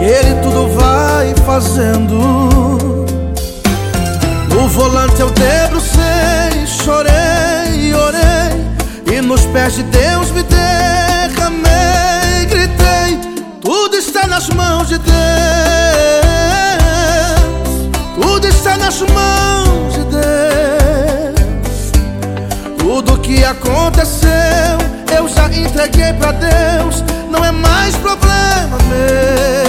Ele tudo vai fazendo. No volante eu debrucei, chorei, orei, e nos pés de Deus me derramei, gritei: tudo está nas mãos de Deus, tudo está nas mãos de Deus. Tudo que aconteceu eu já entreguei pra Deus, não é mais problema meu.